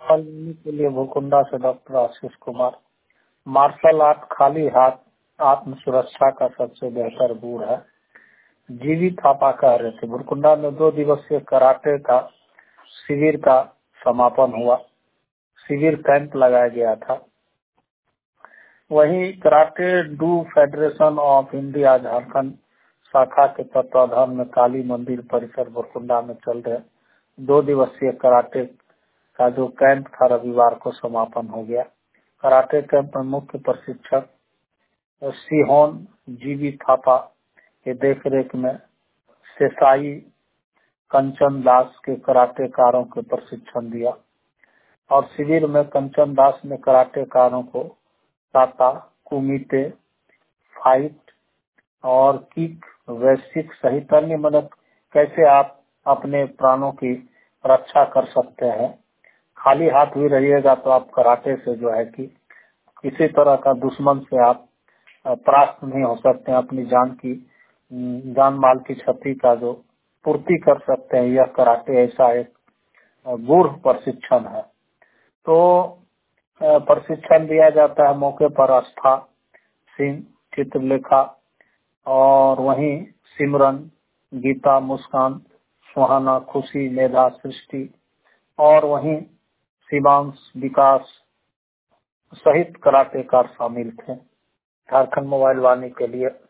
Colony के लिए भूकुंडा से doctor Ashish Kumar. Martial art खाली हाथ आत्म सुरक्षा का सबसे बेहतर गुण है। जीवी थापा कह रहे थे। भूकुंडा में 2 दिवसीय कराटे का शिविर का समापन हुआ। शिविर कैंप लगाया गया था। वहीं karate do federation of India Jharkhand शाखा के तत्वाधान में काली मंदिर परिसर भूकुंडा में चल रहे 2 दिवसीय कराटे का जो कैंप था रविवार को समापन हो गया। कराटे कैंप में मुख्य प्रशिक्षक सिहोन जीवी थापा के देखरेख में सेसाई कंचन दास के कराटेकारों के प्रशिक्षण दिया और शिविर में कंचन दास ने कराटेकारों को काता, कुमिते, फाइट और किक, वैश्विक सहित अन्य मदद कैसे आप अपने प्राणों की रक्षा कर सकते हैं। खाली हाथ भी रहिएगा तो आप कराटे से जो है कि किसी तरह का दुश्मन से आप परास्त नहीं हो सकते हैं। अपनी जान माल की क्षति का जो पूर्ति कर सकते हैं। यह कराटे ऐसा एक गूढ़ प्रशिक्षण है। तो प्रशिक्षण दिया जाता है। मौके पर आस्था सिंह, चित्रलेखा और वहीं सिमरन, गीता, मुस्कान, सुहाना, खुशी, मेधा, सृष्टि और वहीं शिवांश, विकास सहित कराटेकार शामिल थे। झारखंड मोबाइल वाणी के लिए